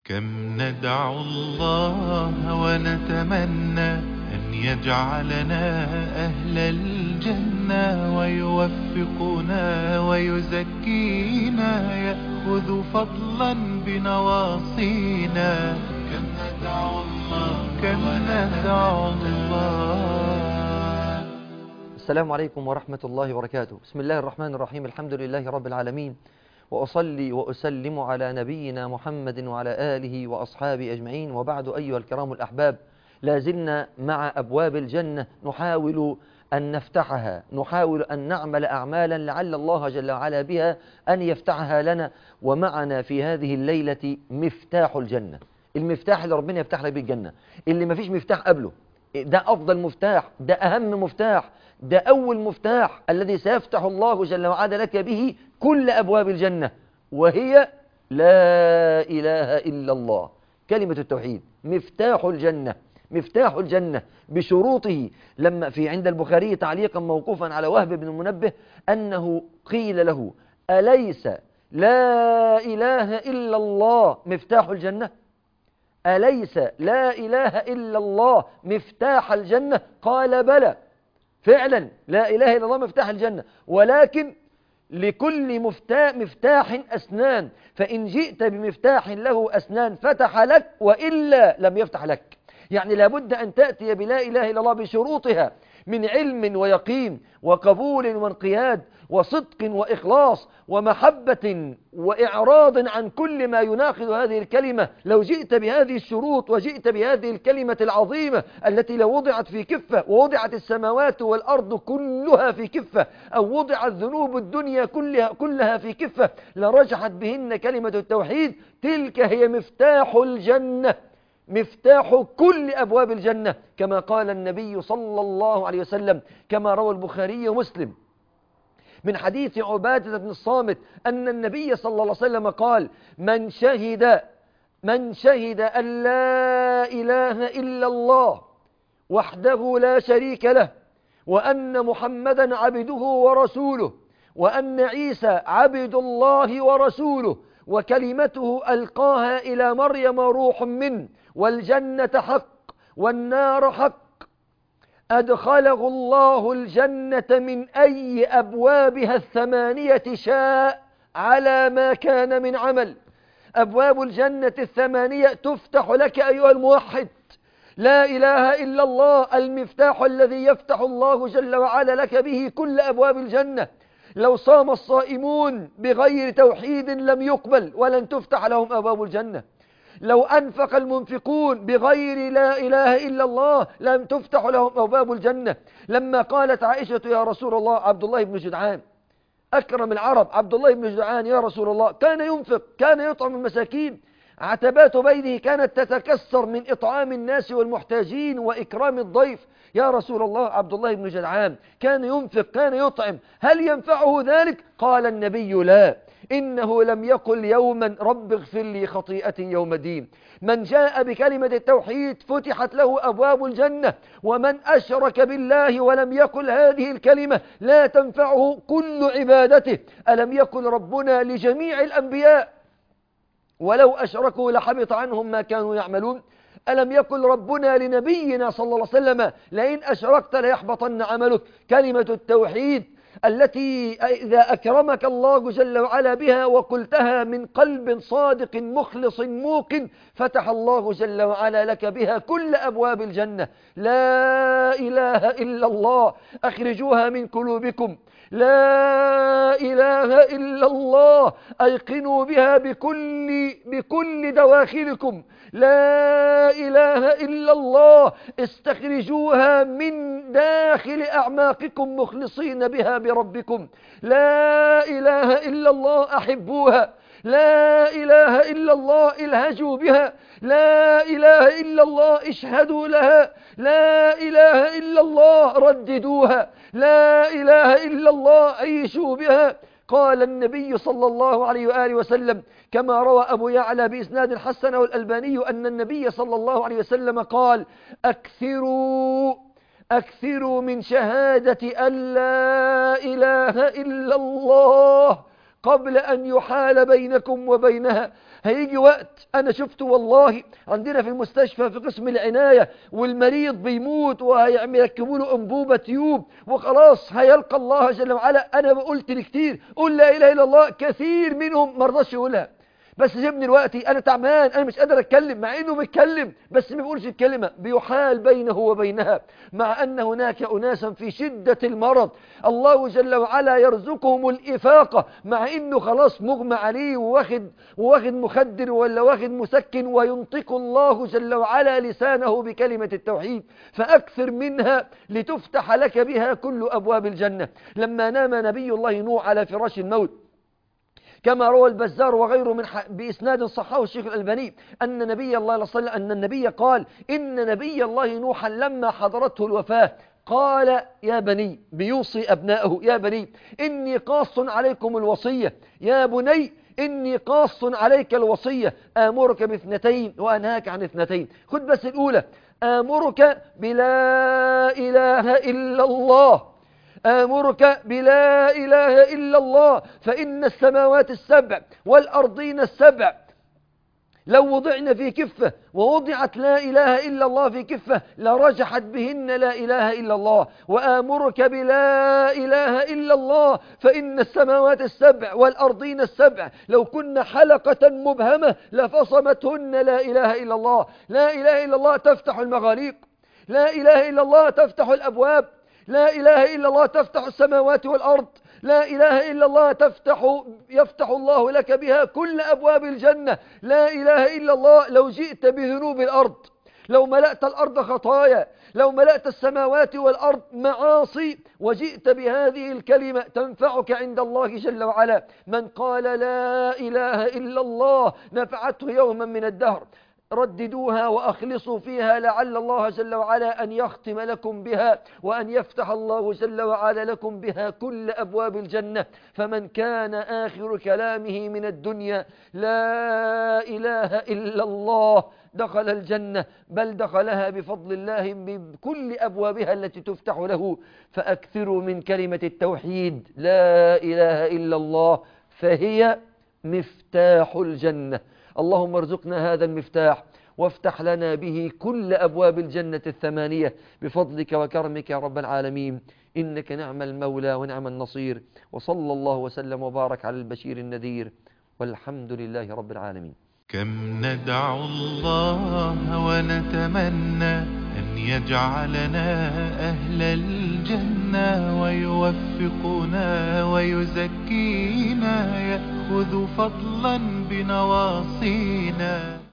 كم ندعو الله ونتمنى أن يجعلنا أهل الجنة ويوفقنا ويزكينا يأخذ فضلا بنواصينا. كم ندعو الله السلام عليكم ورحمة الله وبركاته. بسم الله الرحمن الرحيم. الحمد لله رب العالمين، وأصلي وأسلم على نبينا محمد وعلى آله وأصحابه أجمعين، وبعد. أيها الكرام الأحباب، لازلنا مع أبواب الجنة نحاول أن نفتحها، نحاول أن نعمل أعمالا لعل الله جل وعلا بها أن يفتحها لنا. ومعنا في هذه الليلة مفتاح الجنة، المفتاح اللي ربنا يفتح لك بالجنة، اللي ما فيش مفتاح قبله. ده أفضل مفتاح، ده أهم مفتاح، ده أول مفتاح الذي سيفتح الله جل وعلا لك به كل أبواب الجنة، وهي لا إله إلا الله، كلمة التوحيد. مفتاح الجنة، مفتاح الجنة بشروطه. لما في عند البخاري تعليقا موقوفا على وهب بن المنبه أنه قيل له: أليس لا إله إلا الله مفتاح الجنة؟ أليس لا إله إلا الله مفتاح الجنة؟ قال: بلى، فعلا لا إله إلا الله مفتاح الجنة، ولكن لكل مفتاح أسنان، فإن جئت بمفتاح له أسنان فتح لك، وإلا لم يفتح لك. يعني لابد أن تأتي بلا إله إلا الله بشروطها من علم ويقين وقبول وانقياد وصدق وإخلاص ومحبة وإعراض عن كل ما يناقض هذه الكلمة. لو جئت بهذه الشروط وجئت بهذه الكلمة العظيمة التي لو وضعت في كفة ووضعت السماوات والأرض كلها في كفة، أو وضعت ذنوب الدنيا كلها في كفة، لرجحت بهن كلمة التوحيد. تلك هي مفتاح الجنة، مفتاح كل أبواب الجنة، كما قال النبي صلى الله عليه وسلم، كما روى البخاري ومسلم من حديث عبادة بن الصامت أن النبي صلى الله عليه وسلم قال: من شهد أن لا إله إلا الله وحده لا شريك له، وأن محمدا عبده ورسوله، وأن عيسى عبد الله ورسوله، وكلمته ألقاها إلى مريم روح منه، والجنة حق والنار حق، أدخله الله الجنة من أي أبوابها الثمانية شاء على ما كان من عمل. أبواب الجنة الثمانية تفتح لك أيها الموحد. لا إله إلا الله المفتاح الذي يفتح الله جل وعلا لك به كل أبواب الجنة. لو صام الصائمون بغير توحيد لم يقبل ولن تفتح لهم أبواب الجنة. لو أنفق المنفقون بغير لا إله إلا الله لم تفتح لهم أبواب الجنة. لما قالت عائشة: يا رسول الله، عبد الله بن جدعان أكرم العرب، عبد الله بن جدعان يا رسول الله، كان ينفق، كان يطعم المساكين، عتبات بيته كانت تتكسر من إطعام الناس والمحتاجين وإكرام الضيف. يا رسول الله، عبد الله بن جدعان كان ينفق، كان يطعم، هل ينفعه ذلك؟ قال النبي: لا، إنه لم يقل يوما رب اغفر لي خطيئتي يوم الدين. من جاء بكلمة التوحيد فتحت له أبواب الجنة، ومن أشرك بالله ولم يقل هذه الكلمة لا تنفعه كل عبادته. ألم يقل ربنا لجميع الأنبياء: ولو أشركوا لحبط عنهم ما كانوا يعملون؟ ألم يقل ربنا لنبينا صلى الله عليه وسلم: لئن أشركت ليحبطن عملك؟ كلمة التوحيد التي إذا أكرمك الله جل وعلا بها وقلتها من قلب صادق مخلص موقن، فتح الله جل وعلا لك بها كل أبواب الجنة. لا إله إلا الله أخرجوها من قلوبكم. لا إله إلا الله أيقنوا بها بكل دواخلكم. لا إله إلا الله استخرجوها من داخل أعماقكم مخلصين بها بربكم. لا إله إلا الله أحبوها. لا إله إلا الله الهجوا بها. لا إله إلا الله اشهدوا لها. لا إله إلا الله رددوها. لا إله إلا الله عيشوا بها. قال النبي صلى الله عليه وآله وسلم كما روى أبو يعلى بإسناد حسنه الألباني أن النبي صلى الله عليه وسلم قال: أكثروا من شهادة أن لا إله إلا الله قبل أن يحال بينكم وبينها، هيجي وقت أنا شفته والله عندنا في المستشفى في قسم العناية، والمريض بيموت ويركبوا له أنبوبة تيوب وخلاص هيلقى الله جل وعلا. أنا قلت كتير قل لا إله إلا الله، كثير منهم مرضاش يقولها. بس سيبني دلوقتي أنا تعبان، أنا مش قادر أتكلم، مع إنه بيتكلم بس ما بيقولش الكلمة، بيحال بينه وبينها، مع أن هناك أناسا في شدة المرض الله جل وعلا يرزقهم الإفاقة، مع إنه خلاص مغمى عليه وواخد مخدر ولا واخد مسكن، وينطق الله جل وعلا لسانه بكلمة التوحيد، فأكثر منها لتفتح لك بها كل أبواب الجنة. لما نام نبي الله نوح على فراش الموت كما روى البزار وغيره بإسناد صححه الشيخ الألباني أن النبي قال إن نبي الله نوحا لما حضرته الوفاة قال يا بني، بيوصي أبنائه، يا بني إني قاص عليكم الوصية، يا بني إني قاص عليك الوصية، آمرك باثنتين وأنهاك عن اثنتين. خد بس الأولى، آمرك بلا إله إلا الله، آمرك بلا إله إلا الله، فإن السماوات السبع والأرضين السبع لو وضعن في كفة ووضعت لا إله إلا الله في كفة لرجحت بهن لا إله إلا الله. وآمرك بلا إله إلا الله، فإن السماوات السبع والأرضين السبع لو كن حلقة مبهمة لفصمتهن لا إله إلا الله. لا إله إلا الله تفتح المغاليق، لا إله إلا الله تفتح الأبواب، لا إله إلا الله تفتح السماوات والأرض، لا إله إلا الله يفتح الله لك بها كل أبواب الجنة. لا إله إلا الله لو جئت بذنوب الأرض، لو ملأت الأرض خطايا، لو ملأت السماوات والأرض معاصي، وجئت بهذه الكلمة تنفعك عند الله جل وعلا. من قال لا إله إلا الله نفعته يوما من الدهر. رددوها وأخلصوا فيها لعل الله جل وعلا أن يختم لكم بها، وأن يفتح الله جل وعلا لكم بها كل أبواب الجنة. فمن كان آخر كلامه من الدنيا لا إله إلا الله دخل الجنة، بل دخلها بفضل الله بكل أبوابها التي تفتح له. فأكثروا من كلمة التوحيد لا إله إلا الله، فهي مفتاح الجنة. اللهم ارزقنا هذا المفتاح وافتح لنا به كل أبواب الجنة الثمانية بفضلك وكرمك يا رب العالمين، إنك نعم المولى ونعم النصير. وصلى الله وسلم وبارك على البشير النذير، والحمد لله رب العالمين. كم ندعو الله ونتمنى أن يجعلنا أهل الجنة، ويوفقنا ويزكينا، يأخذ فضلا بنواصينا.